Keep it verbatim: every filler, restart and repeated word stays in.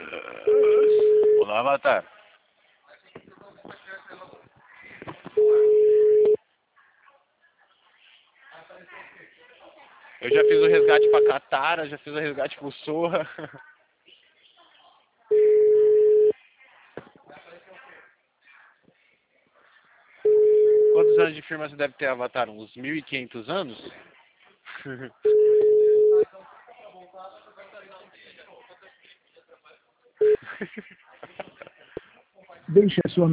Olá, Avatar. Eu já fiz o resgate pra Katara, já fiz o resgate pro Sora. Quantos anos de firma você deve ter, Avatar? Uns mil e quinhentos anos? Deixe a sua